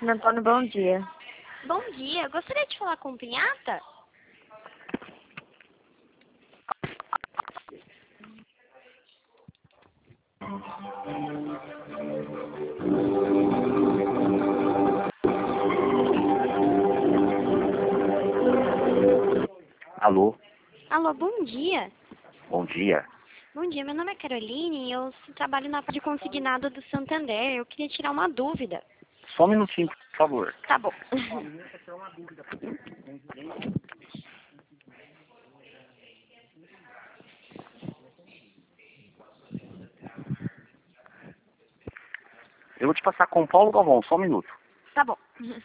Antônio, bom dia. Bom dia, gostaria de falar com o Pinhata? Alô, Alô, bom dia. bom dia. Bom dia, meu nome é Caroline e eu trabalho na parte de consignado do Santander. Eu queria tirar uma dúvida. Só um minutinho, por favor. Tá bom. Eu vou te passar com o Paulo Galvão, só um minuto. Tá bom.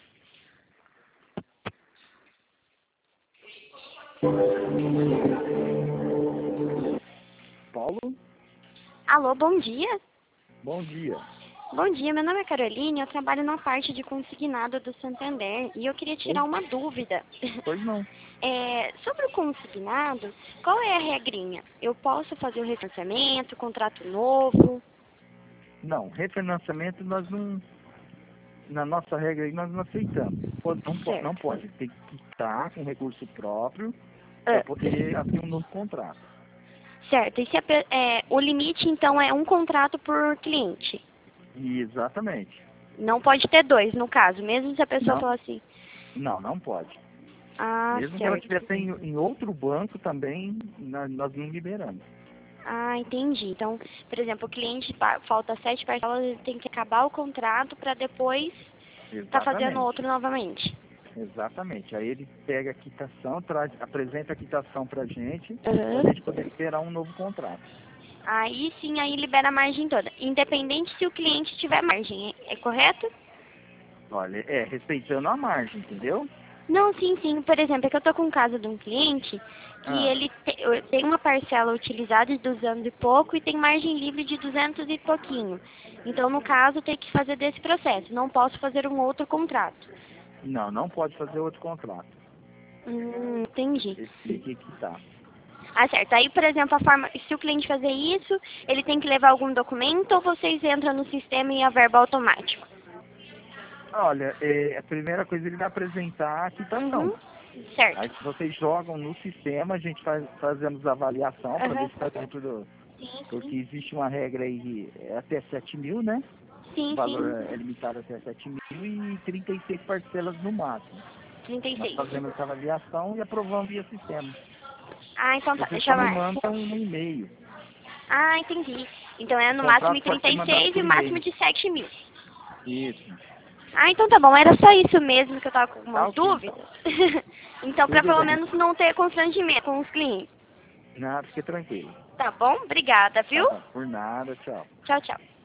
Paulo, Alô, bom dia. bom dia. Bom dia, meu nome é Caroline, eu trabalho na parte de consignado do Santander e eu queria tirar uma dúvida. Pois não. Sobre o consignado, qual é a regrinha? Eu posso fazer o refinanciamento, contrato novo? Não, refinanciamento nós não, na nossa regra aí nós não aceitamos. Não Certo. pode, tem que estar com recurso próprio Ah. para poder abrir um novo contrato. Certo. E se o limite, então, é um contrato por cliente? E exatamente. Não pode ter dois, no caso, mesmo se a pessoa Não. falar assim. Não pode. Ah, Mesmo que ela certo. estivesse em outro banco também, nós não liberamos. Ah, entendi. Então, por exemplo, o cliente falta 7 parcelas, ele tem que acabar o contrato para depois estar fazendo outro novamente. Exatamente. Aí ele pega a quitação, apresenta a quitação para a gente Uhum. poder liberar um novo contrato. Aí sim, aí libera a margem toda. Independente se o cliente tiver margem, é correto? Olha, respeitando a margem, entendeu? Não, sim, sim. Por exemplo, é que eu tô com um caso de um cliente que ele tem uma parcela utilizada de 200 e pouco e tem margem livre de 200 e pouquinho. Então, no caso, tem que fazer desse processo. Não posso fazer um outro contrato. Não pode fazer outro contrato. Entendi. Ele tem que quitar. Ah, certo. Aí, por exemplo, se o cliente fazer isso, ele tem que levar algum documento ou vocês entram no sistema e a verba automático? Olha, a primeira coisa ele vai apresentar a quitação. Certo. Aí vocês jogam no sistema, a gente fazemos a avaliação para ver se está dentro do... Porque existe uma regra aí, até 7 mil, né? Sim, O valor é limitado até 7 mil e 36 parcelas no máximo. 36. Nós fazemos essa avaliação e aprovamos via sistema. Ah, então tá. Vocês Deixa só eu me ver. mandam um e-mail. Ah, entendi. Então é no O contrato máximo de pode ser mandado 36 e por o máximo e-mail. de 7 mil. Isso. Ah, então tá bom. Era só isso mesmo que eu tava com algumas Tá ok, dúvidas. Então, pra Tudo pelo bem. menos não ter constrangimento com os clientes. Nada, fique tranquilo. Tá bom? Obrigada, viu? Tá, por nada, tchau. Tchau, tchau.